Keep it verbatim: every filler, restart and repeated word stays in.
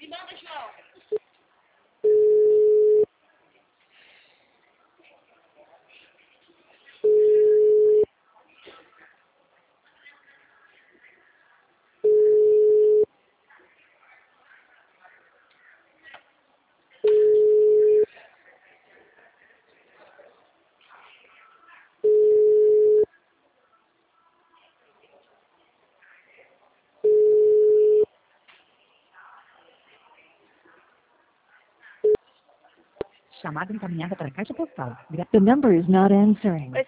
Chamada encaminhada para a caixa postal. The number is not answering.